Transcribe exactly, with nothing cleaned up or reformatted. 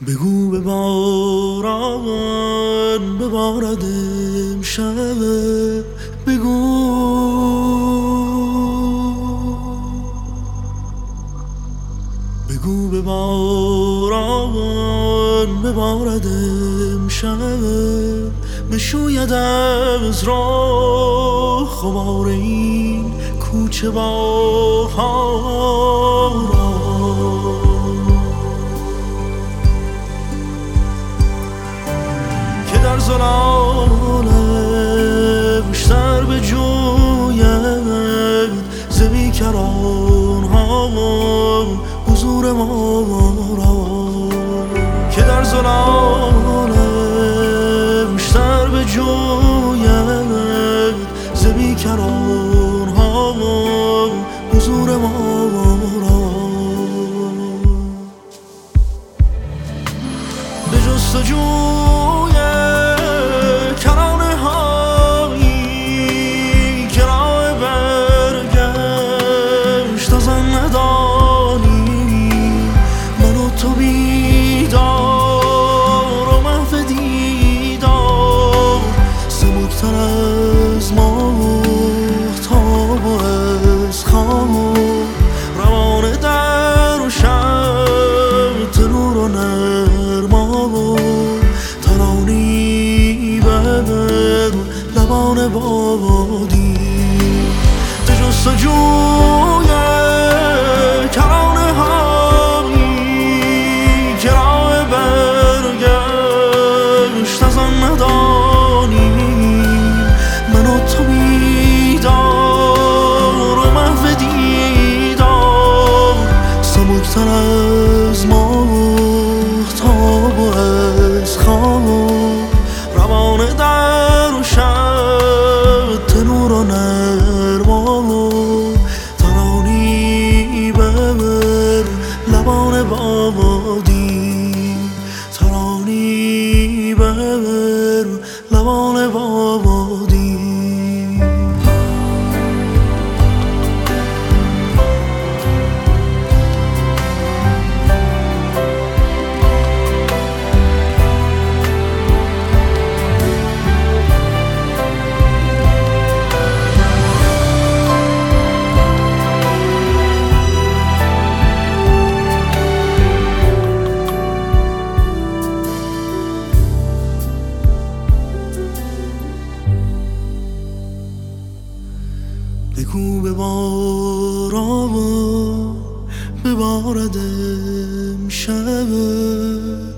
بگو به باران ببارد امشب، بگو بگو به باران ببارد امشب، بشوید از راه غبار این کوچه بهار را. که در ظلالش سر بجوید ز بیکران ها حضور ما را. که در ظلالش سر بجوید ز بیکران ها حضور ما را. به جستجوی کرانه هایی که راه برگشت از آن ندانی، من و تو بیدار و محو دیدار، سبکتر از ماهتاب و از خواب، روانه در و شب تنور و نرما و ترانی بر لبان بادی. به جستجوی کرانه هایی که راه برگشت از آن ندانی، من و تو بیدار و محو دیدار، سبکتر از ماهتاب و از خواب، روانه در و شب تنور و نرما و ترانی بر لبان بادی. ترانی بر لبان بادی. بگو به باران ببارد امشب،